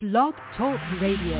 Blog Talk Radio.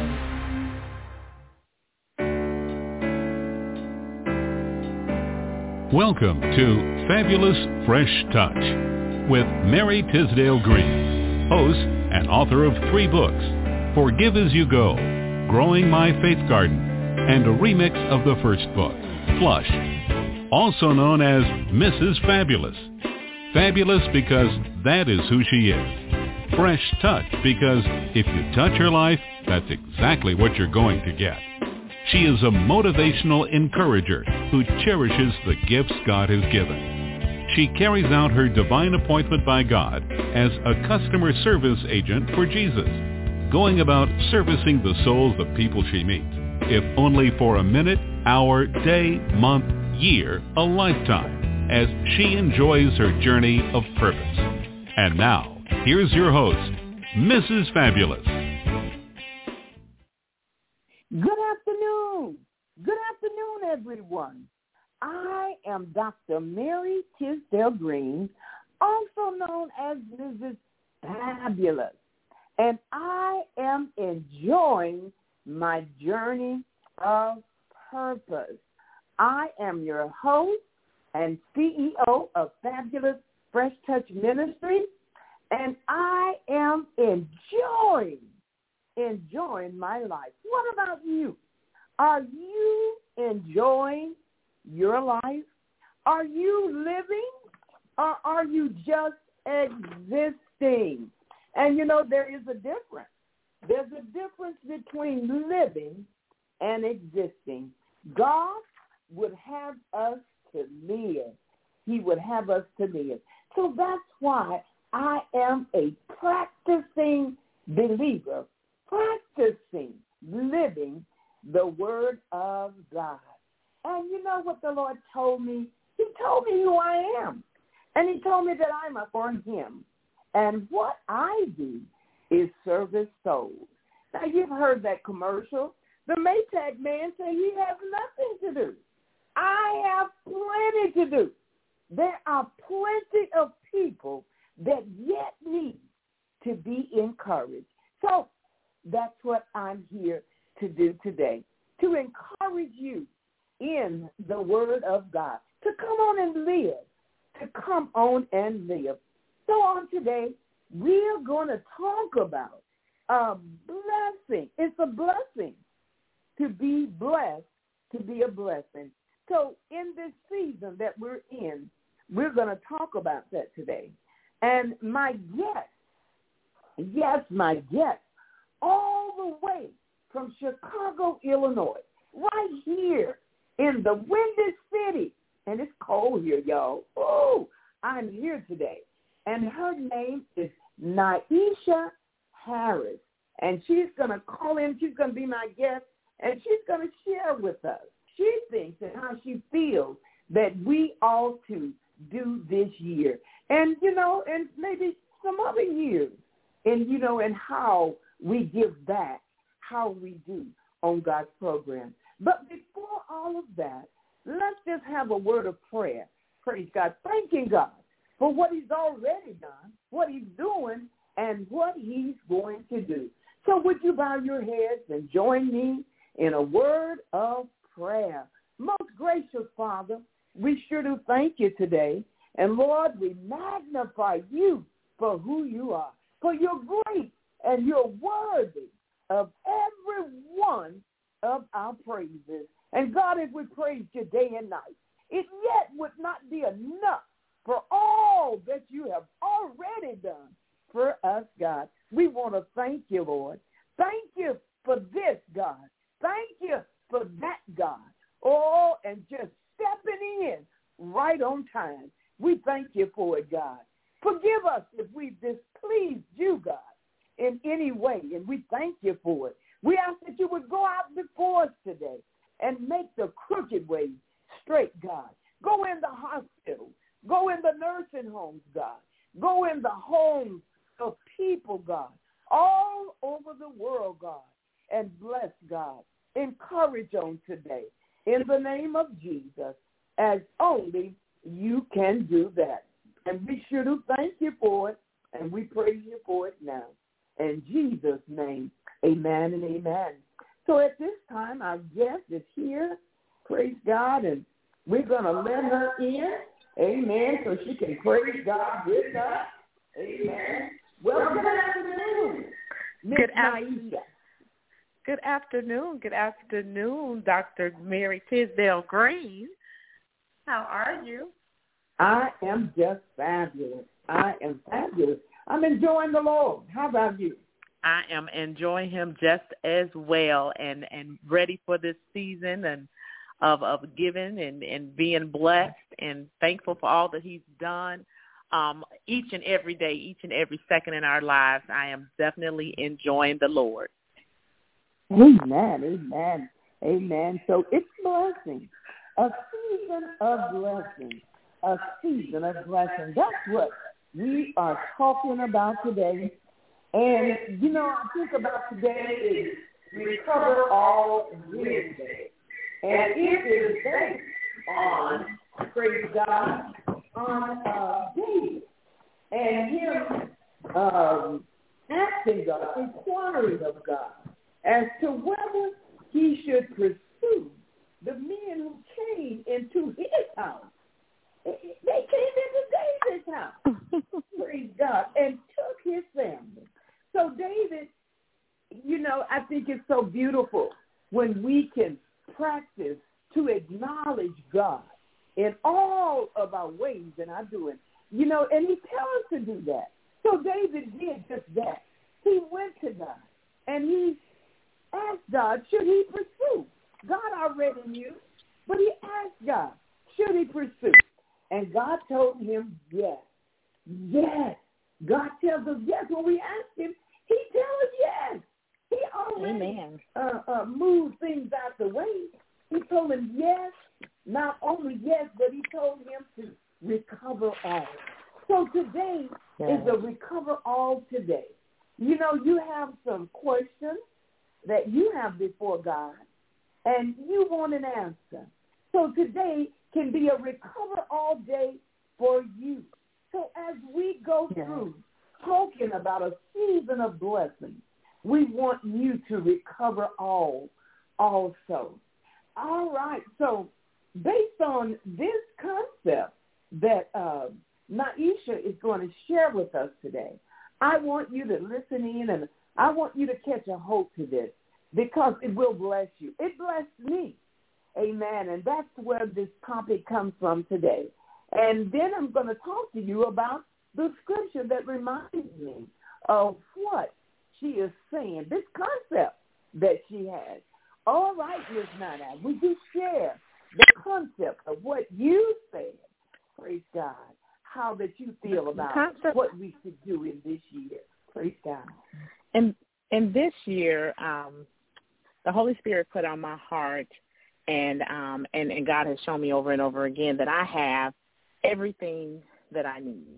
Welcome to Fabulous Fresh Touch with Mary Tisdale Green, host and author of 3 books, Forgive As You Go, Growing My Faith Garden, and a remix of the first book, Flush, also known as Mrs. Fabulous. Fabulous because that is who she is. Fresh Touch because if you touch her life, that's exactly what you're going to get. She is a motivational encourager who cherishes the gifts God has given. She carries out her divine appointment by God as a customer service agent for Jesus, going about servicing the souls of people she meets, if only for a minute, hour, day, month, year, a lifetime, as she enjoys her journey of purpose. And now, here's your host, Mrs. Fabulous. Good afternoon. Good afternoon, everyone. I am Dr. Mary Tisdale Green, also known as Mrs. Fabulous, and I am enjoying my journey of purpose. I am your host and CEO of Fabulous Fresh Touch Ministry, and I am enjoying my life. What about you? Are you enjoying your life? Are you living, or are you just existing? And you know, there is a difference. There's a difference between living and existing. God would have us to live. He would have us to live. So that's why I am a practicing believer, practicing living the Word of God. And you know what the Lord told me? He told me who I am. And he told me that I'm for him. And what I do is service souls. Now, you've heard that commercial. The Maytag man said he has nothing to do. I have plenty to do. There are plenty of people that yet need to be encouraged. So that's what I'm here to do today, to encourage you in the Word of God, to come on and live, to come on and live. So on today, we're going to talk about a blessing. It's a blessing to be blessed, to be a blessing. So in this season that we're in, we're going to talk about that today. And my guest, all the way from Chicago, Illinois, right here in the Windy City. And it's cold here, y'all. Oh, I'm here today. And her name is Naisha Harris. And she's going to call in. She's going to be my guest. And she's going to share with us. She thinks and how she feels that we ought to do this year. And, you know, and maybe some other years. And, you know, and how we give back, how we do on God's program. But before all of that, let's just have a word of prayer. Praise God. Thanking God for what he's already done, what he's doing, and what he's going to do. So would you bow your heads and join me in a word of prayer? Most gracious Father, we sure do thank you today. And Lord, we magnify you for who you are, for you're great and you're worthy of every one of our praises. And God, as we praise you day and night, it yet would not be enough for all that you have already done for us, God. We want to thank you, Lord. Thank you for this, God. Thank you for that, God. Oh, and just stepping in right on time. We thank you for it, God. Forgive us if we've displeased you, God, in any way, and we thank you for it. We ask that you would go out before us today and make the crooked ways straight, God. Go in the hospitals. Go in the nursing homes, God. Go in the homes of people, God, all over the world, God, and bless, God. Encourage on today in the name of Jesus, as only you can do that. And we sure do thank you for it, and we praise you for it now. In Jesus' name, amen and amen. So at this time, our guest is here, praise God, and we're going to let her in, amen, so she can praise God with us, amen. Well, good afternoon, Miss Naisha. Good afternoon, Dr. Mary Tisdale Green. How are you? I am just fabulous. I'm enjoying the Lord. How about you? I am enjoying him just as well and ready for this season and of giving and being blessed and thankful for all that he's done. Each and every day, each and every second in our lives, I am definitely enjoying the Lord. Amen. So it's blessing, a season of blessing, That's what we are talking about today. And, I think about today is Recover All Wednesday. And it is based on, praise God, on David and him asking God, inquiring of God as to whether he should pursue the men who came into his house. They came into David's house, praise God, and took his family. So David, I think it's so beautiful when we can practice to acknowledge God in all of our ways and our doing, and he tells us to do that. So David did just that. He went to God, and he asked God, should he pursue? God already knew, but he asked God, should he pursue? And God told him yes. Yes. God tells us yes. When we ask him, he tells us yes. He already moved things out the way. He told him yes, not only yes, but he told him to recover all. So today is a recover all today. You have some questions that you have before God, and you want an answer. So today can be a recover all day for you. So as we go through talking about a season of blessing, we want you to recover all also. All right. So based on this concept that Naisha is going to share with us today, I want you to listen in, and I want you to catch a hold to this because it will bless you. It blessed me. Amen. And that's where this topic comes from today. And then I'm going to talk to you about the scripture that reminds me of what she is saying, this concept that she has. All right, Ms. Nana, would you share the concept of what you said, praise God, how that you feel about what we should do in this year, praise God. And this year, the Holy Spirit put on my heart, and God has shown me over and over again that I have everything that I need.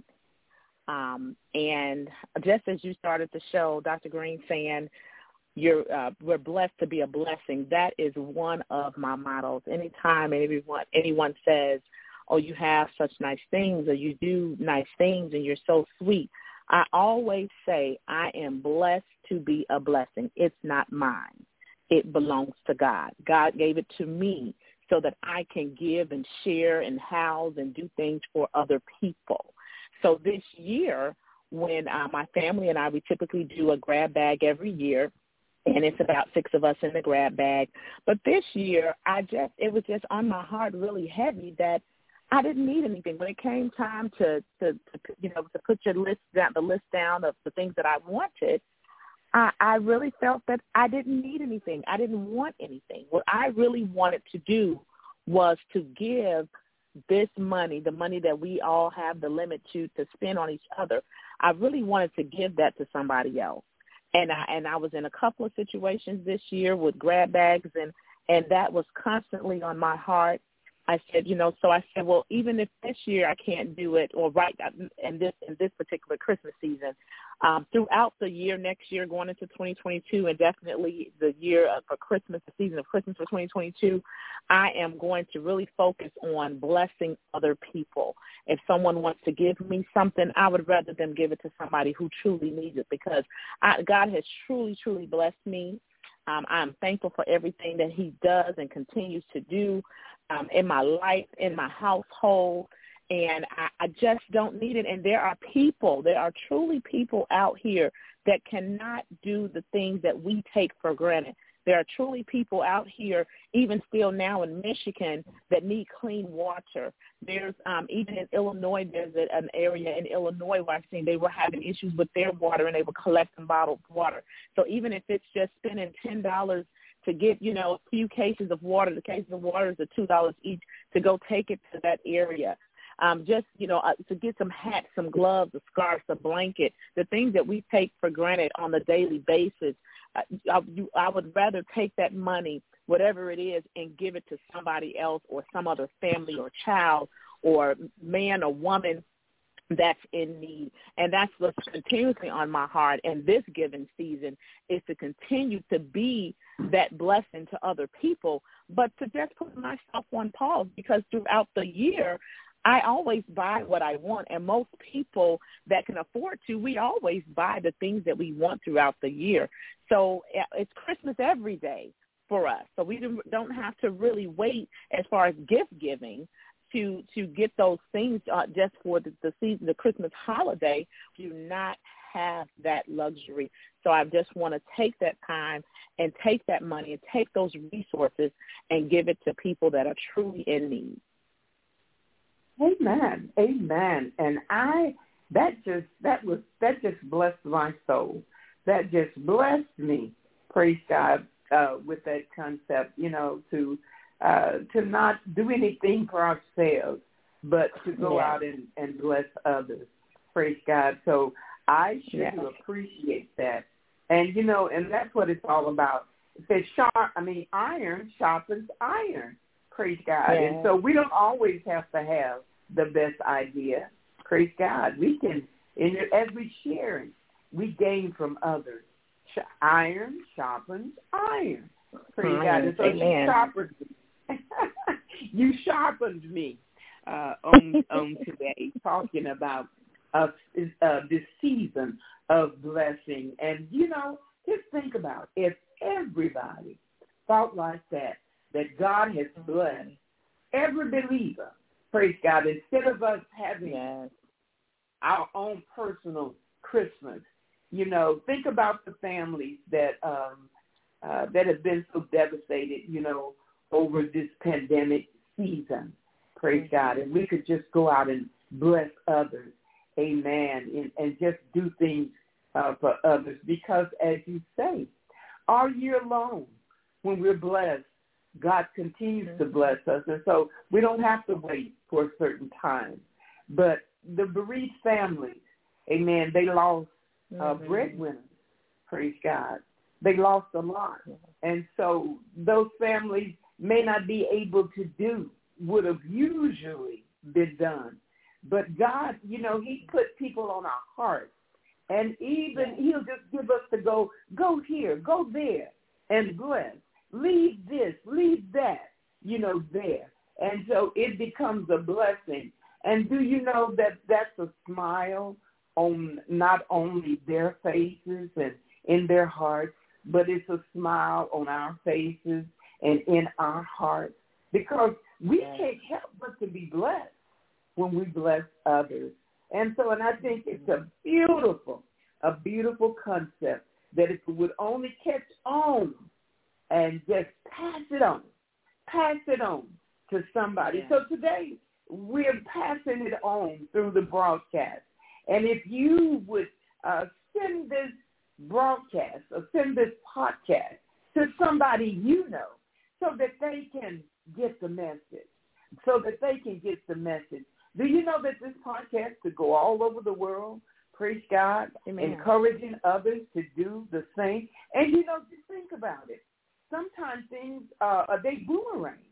And just as you started the show, Dr. Green saying, we're blessed to be a blessing. That is one of my mottos. Anytime anyone says, oh, you have such nice things, or you do nice things, and you're so sweet, I always say I am blessed to be a blessing. It's not mine. It belongs to God. God gave it to me so that I can give and share and house and do things for other people. So this year, when my family and I, we typically do a grab bag every year, and it's about 6 of us in the grab bag. But this year, it was just on my heart really heavy that I didn't need anything. When it came time to put the list down of the things that I wanted, I really felt that I didn't need anything. I didn't want anything. What I really wanted to do was to give this money, the money that we all have the limit to spend on each other. I really wanted to give that to somebody else. And I was in a couple of situations this year with grab bags, and that was constantly on my heart. I said, well, even if this year I can't do it, or right in this particular Christmas season, throughout the year, next year, going into 2022, and definitely the year for Christmas, the season of Christmas for 2022, I am going to really focus on blessing other people. If someone wants to give me something, I would rather them give it to somebody who truly needs it, because God has truly, truly blessed me. I'm thankful for everything that he does and continues to do in my life, in my household, and I just don't need it. And there are truly people out here that cannot do the things that we take for granted. There are truly people out here, even still now in Michigan, that need clean water. There's even in Illinois, there's an area in Illinois where I've seen they were having issues with their water, and they were collecting bottled water. So even if it's just spending $10 to get, a few cases of water, the cases of water is $2 each, to go take it to that area. To get some hats, some gloves, a scarf, a blanket, the things that we take for granted on a daily basis. I would rather take that money, whatever it is, and give it to somebody else, or some other family or child or man or woman that's in need. And that's what's continuously on my heart in this given season, is to continue to be that blessing to other people, but to just put myself on pause, because throughout the year, I always buy what I want, and most people that can afford to, we always buy the things that we want throughout the year. So it's Christmas every day for us. So we don't have to really wait as far as gift giving to get those things just for the season, the Christmas holiday. We do not have that luxury. So I just want to take that time and take that money and take those resources and give it to people that are truly in need. Amen. Amen. And that just blessed my soul. That just blessed me. Praise God, with that concept, to not do anything for ourselves, but to go out and bless others. Praise God. So I sure do appreciate that. And and that's what it's all about. It says iron sharpens iron. Praise God. Yeah. And so we don't always have to have the best idea. Praise God. We can, as we share it, we gain from others. Iron sharpens iron. Praise God. And so you sharpened me. You sharpened me on today, talking about this season of blessing. And, just think about if everybody thought like that God has blessed every believer, praise God, instead of us having our own personal Christmas, think about the families that have been so devastated, over this pandemic season, praise God, and we could just go out and bless others, amen, and just do things for others, because as you say, all year long, when we're blessed, God continues to bless us, and so we don't have to wait for a certain time. But the bereaved families, amen, they lost breadwinners, praise God. They lost a lot. And so those families may not be able to do what would have usually been done. But God, he put people on our hearts. And even he'll just give us to go here, go there, and bless. Leave this, leave that, there. And so it becomes a blessing. And do you know that that's a smile on not only their faces and in their hearts, but it's a smile on our faces and in our hearts, because we can't help but to be blessed when we bless others. And I think it's a beautiful concept that if we would only catch on and just pass it on to somebody. So today we're passing it on through the broadcast. And if you would send this broadcast or send this podcast to somebody so that they can get the message, Do you know that this podcast could go all over the world? Praise God. Amen. Encouraging others to do the same. And, just think about it. Sometimes things, they boomerang.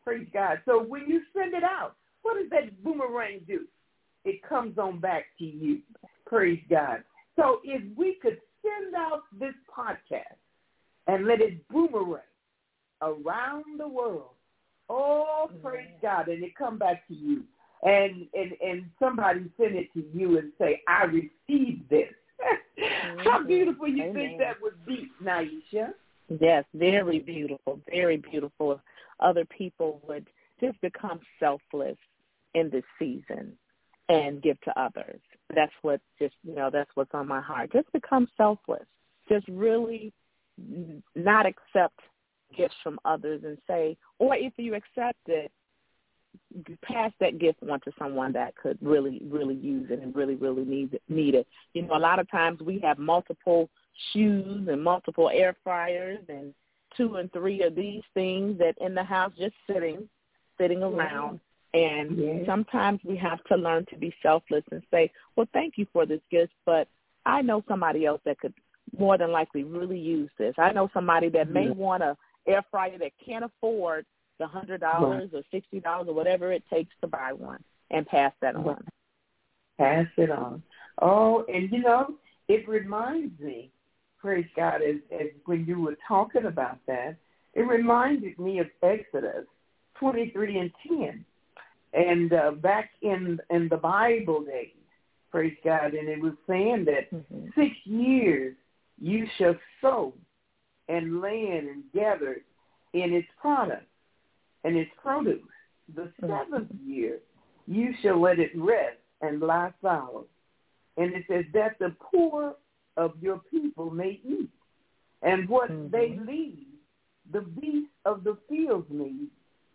Praise God. So when you send it out, what does that boomerang do? It comes on back to you. Praise God. So if we could send out this podcast and let it boomerang around the world, oh, praise God, and it come back to you. And somebody send it to you and say, I received this. How beautiful you think that would be, Naisha? Yes, very beautiful, very beautiful. If other people would just become selfless in this season and give to others. That's what that's what's on my heart. Just become selfless. Just really not accept gifts from others and say, or if you accept it, pass that gift on to someone that could really, really use it and really, really need it. You know, a lot of times we have multiple shoes and multiple air fryers and 2 and 3 of these things that in the house just sitting around. And sometimes we have to learn to be selfless and say, well, thank you for this gift, but I know somebody else that could more than likely really use this. I know somebody that may want an air fryer that can't afford the $100 or $60 or whatever it takes to buy one, and pass that on. Pass it on. Oh, and it reminds me, praise God, as when you were talking about that, it reminded me of Exodus 23:10. And back in the Bible days, praise God, and it was saying that 6 years you shall sow and land and gather in its product and its produce. The 7th year you shall let it rest and lie fallow. And it says that the poor of your people may eat, and what they leave, the beasts of the fields may eat.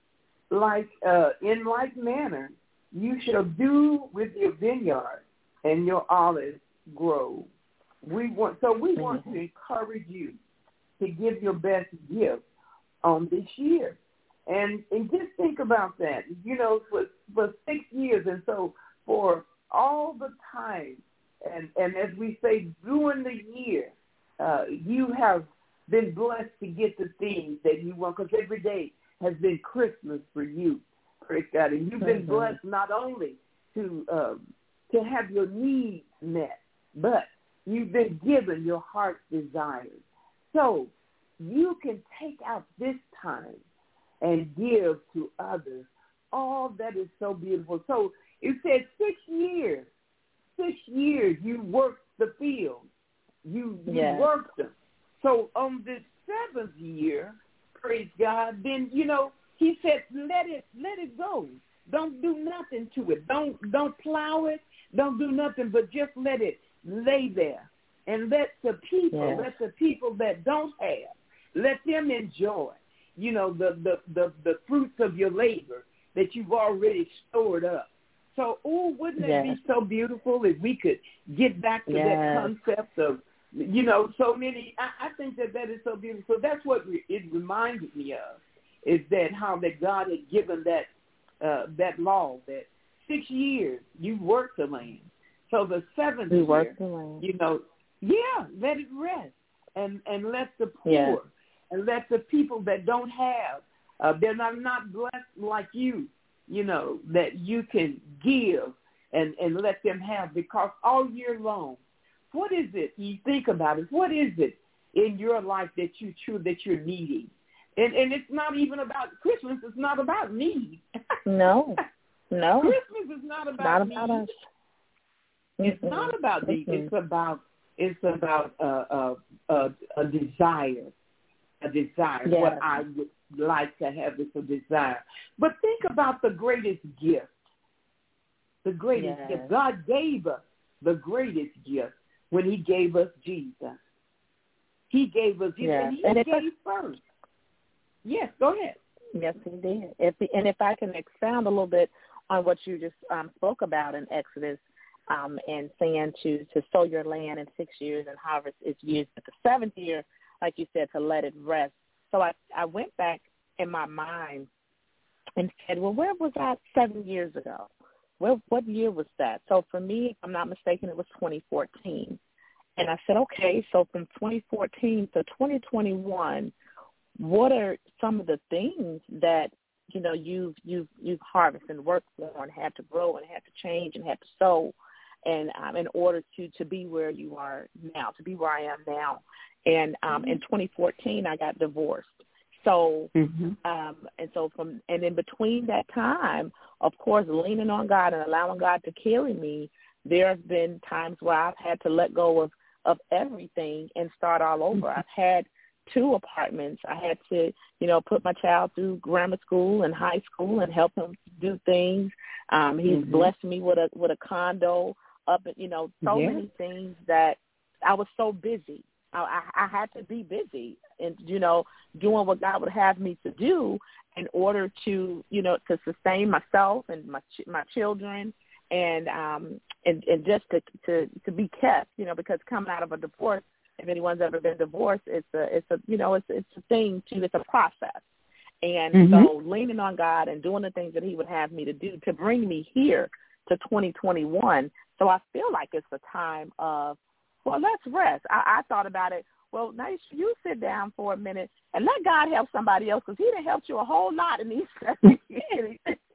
In like manner, you shall do with your vineyard and your olive grove. We want to encourage you to give your best gift on this year. And just think about that, for 6 years. And so for all the time, and as we say, during the year, you have been blessed to get the things that you want, because every day has been Christmas for you, praise God. And you've been blessed not only to have your needs met, but you've been given your heart's desires. So you can take out this time and give to others all that is so beautiful. So it says 6 years. 6 years you worked the field. You worked them. So on this 7th year, praise God, then, he said, let it go. Don't do nothing to it. Don't plow it. Don't do nothing, but just let it lay there. And let the people that don't have, let them enjoy, the fruits of your labor that you've already stored up. So, wouldn't it be so beautiful if we could get back to that concept of, so many, I think that is so beautiful. So that's what it reminded me of, is that how that God had given that law, that 6 years you work the land. So the 7th year, let it rest and let the poor and let the people that don't have, they're not blessed like you, that you can give and let them have, because all year long, what is it? You think about it. What is it in your life that you're needing? And it's not even about Christmas. It's not about need. No. Christmas is not about need. Us. It's not about need. It's about a desire. A desire. Yes. What I would like to have is a desire. But think about the greatest gift. The greatest gift. God gave us the greatest gift when he gave us Jesus. He gave us Jesus, and he gave first. Yes, go ahead. Yes, he did. If I can expound a little bit on what you just spoke about in Exodus, and saying to sow your land in 6 years and harvest its years, but the 7th year, like you said, to let it rest. So I went back in my mind and said, well, where was I 7 years ago? What year was that? So for me, if I'm not mistaken, it was 2014. And I said, okay, so from 2014 to 2021, what are some of the things that you've harvested and worked for and had to grow and had to change and had to sow, and in order to be where you are now, to be where I am now. And in 2014, I got divorced. So, and in between that time, of course, leaning on God and allowing God to carry me, there have been times where I've had to let go of everything and start all over. I've had 2 apartments. I had to, put my child through grammar school and high school and help him do things. He's blessed me with a condo up, many things that I was so busy. I had to be busy and, doing what God would have me to do in order to, to sustain myself and my children and just to be kept, because coming out of a divorce, if anyone's ever been divorced, it's a thing too. It's a process. And so leaning on God and doing the things that he would have me to do to bring me here to 2021. So I feel like it's a time of, well, let's rest. I thought about it. Well, now you sit down for a minute and let God help somebody else, because he done helped you a whole lot in these 7 years.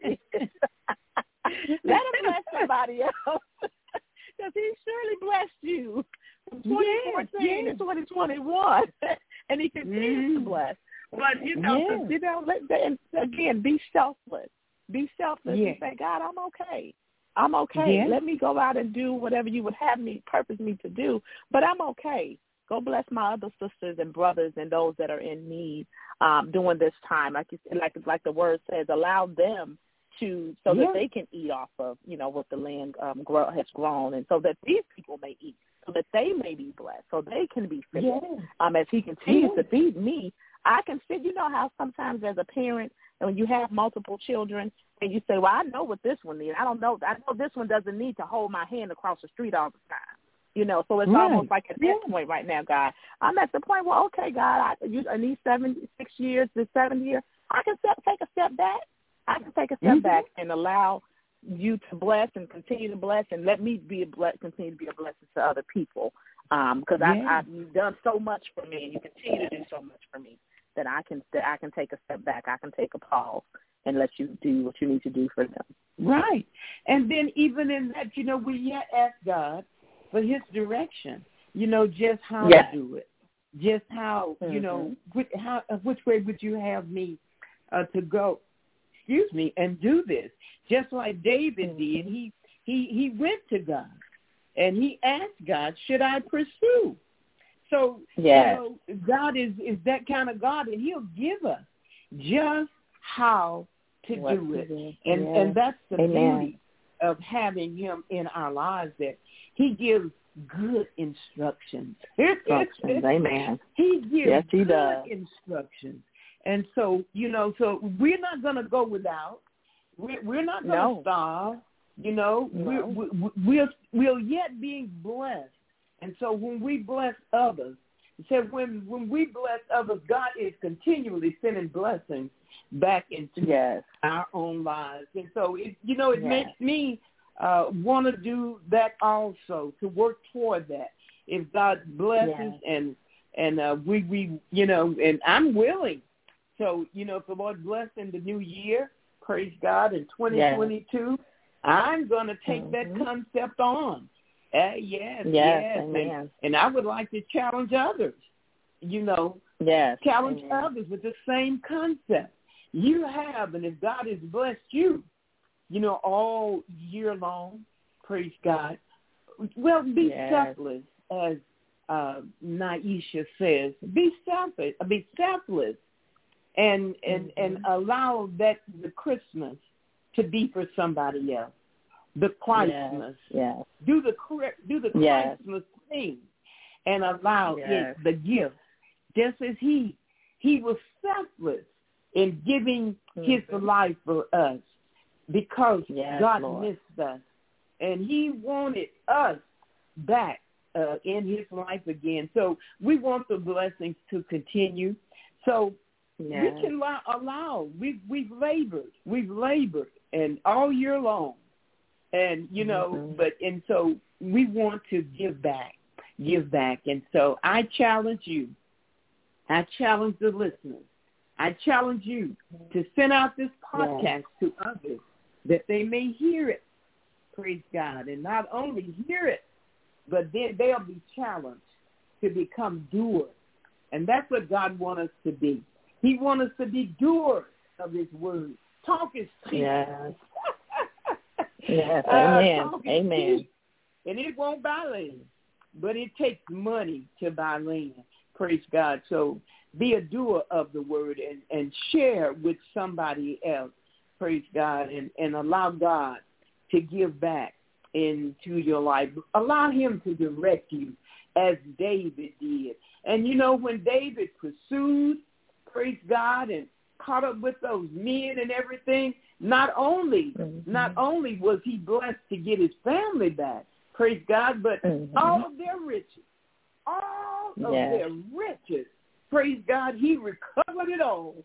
Let him bless somebody else, because he surely blessed you from 2014 to 2021, and he continues to bless. But, again, be selfless. Be selfless and say, God, I'm okay. I'm okay. Yeah. Let me go out and do whatever you would have me, purpose me to do, but I'm okay. Go bless my other sisters and brothers and those that are in need during this time. Like the word says, allow them to, so that they can eat off of, what the land has grown, and so that these people may eat, so that they may be blessed, so they can be fed. As he continues to feed me, I can see, how sometimes as a parent, and when you have multiple children, and you say, well, I know what this one needs. I know this one doesn't need to hold my hand across the street all the time. So it's almost like at this point right now, God. I'm at the point where, okay, God, I need 6 years, this 7th year. I can take a step back. I can take a step back and allow you to bless and continue to bless, and let me continue to be a blessing to other people. Because you've done so much for me, and you continue to do so much for me, that I can take a step back. I can take a pause and let you do what you need to do for them. Right. And then even in that, we yet ask God for his direction, just how to do it, just how, which way would you have me to go, and do this, just like David did. He went to God, and he asked God, should I pursue? So, God is that kind of God, and he'll give us just how to do it. And that's the beauty of having him in our lives, that he gives good instructions. Amen. He gives good instructions. And so, so we're not going to go without. We're not going to starve. We'll yet be blessed. And so when we bless others, it said when we bless others, God is continually sending blessings back into our own lives. And so, it makes me want to do that also, to work toward that. If God blesses and we and I'm willing. So, if the Lord bless in the new year, praise God, in 2022, I'm going to take that concept on. And I would like to challenge others, challenge others with the same concept. You have, and if God has blessed you, all year long, praise God, well, be selfless, as Naisha says. Be selfless, and allow that the Christmas to be for somebody else. The Christmas, do the Christmas thing, and allow it the gift. Just as he was selfless in giving his life for us, because God missed us, and he wanted us back in his life again. So we want the blessings to continue. So we can allow. We've labored, and all year long. And, and so we want to give back. And so I challenge you. I challenge the listeners I challenge you to send out this podcast to others that they may hear it, praise God, and not only hear it, but then they'll be challenged to become doers. And that's what God wants us to be. He wants us to be doers of his word. Talk is cheap. Yes. Yes, amen. Amen. Cheap, and it won't buy land, but it takes money to buy land. Praise God. So be a doer of the word and share with somebody else. Praise God. And allow God to give back into your life. Allow him to direct you as David did. And, you know, when David pursued, praise God, and caught up with those men and everything, not only was he blessed to get his family back, praise God, but all of their riches, praise God, he recovered it all.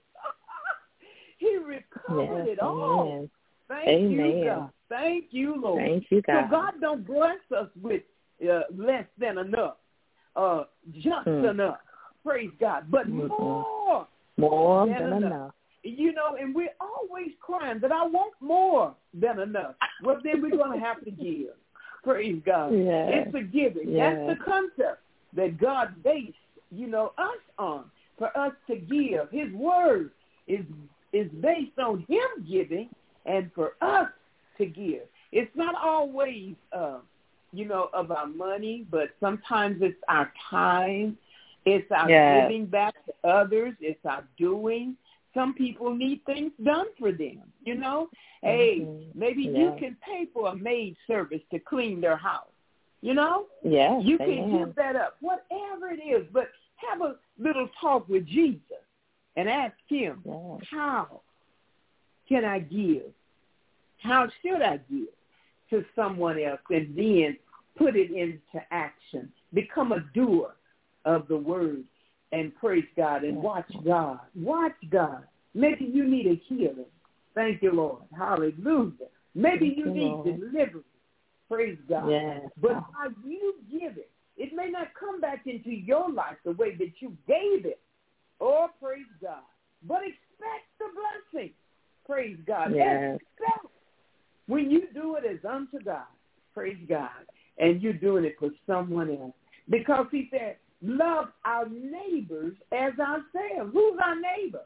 He recovered it all. Thank you, God. Thank you, Lord. Thank you, God. So God don't bless us with less than enough, just enough. Praise God. But more than enough. You know, and we're always crying that I want more than enough. Well, then we're going to have to give. Praise God. Yes. It's a giving. Yes. That's the concept that God based, you know, us on, for us to give. His word is based on him giving and for us to give. It's not always, you know, of our money, but sometimes it's our time. It's our giving back to others. It's our doing. Some people need things done for them, you know. Hey, maybe you can pay for a maid service to clean their house, you know. Yeah, you can give that up, whatever it is. But have a little talk with Jesus and ask him, how can I give? How should I give to someone else? And then put it into action. Become a doer of the word. And praise God and watch God. Watch God. Maybe you need a healing. Thank you, Lord. Hallelujah. Maybe you need deliverance. Praise God. Yes. But how you give it, it may not come back into your life the way that you gave it. Oh, praise God. But expect the blessing. Praise God. Yes. Expect when you do it as unto God. Praise God. And you're doing it for someone else. Because he said, love our neighbors as ourselves. Who's our neighbor?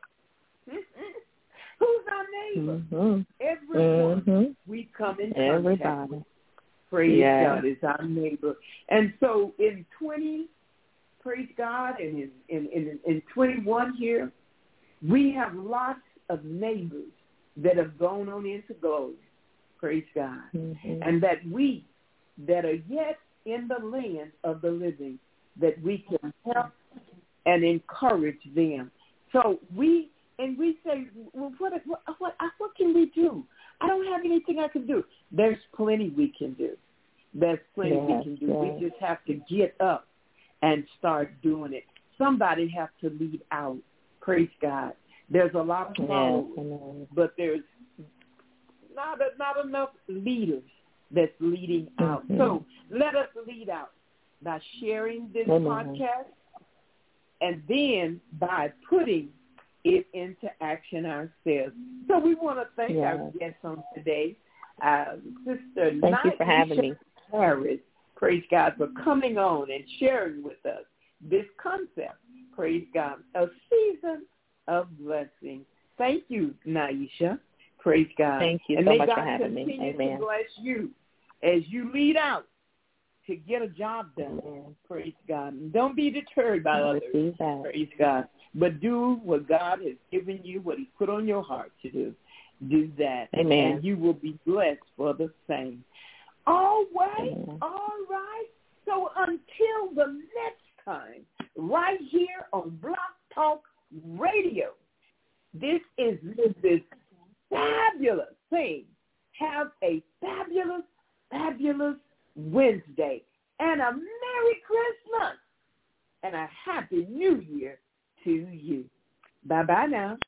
Who's our neighbor? Everyone we come in contact with. Praise God is our neighbor. And so in 20, praise God, and in 21 here, we have lots of neighbors that have gone on into glory. Praise God. And that we that are yet in the land of the living, that we can help and encourage them. So we say, well, what can we do? I don't have anything I can do. There's plenty we can do. There's plenty we can do. We just have to get up and start doing it. Somebody has to lead out. Praise God. There's a lot of followers, but there's not enough leaders that's leading out. So let us lead out by sharing this podcast and then by putting it into action ourselves. So we want to thank our guests on today, Sister Thank you for having me. Harris, praise God, for coming on and sharing with us this concept, praise God, a season of blessing. Thank you, Naisha. Praise God. Thank you and so may much God for having me. continue Amen. to bless you as you lead out to get a job done. Praise God. And don't be deterred by others. Praise God. But do what God has given you, what he put on your heart to do. Do that. Amen. And you will be blessed for the same. All right. All right. So until the next time, right here on Block Talk Radio, this is Mrs. Fabulous saying, have a fabulous, fabulous Wednesday and a Merry Christmas and a Happy New Year to you. Bye-bye now.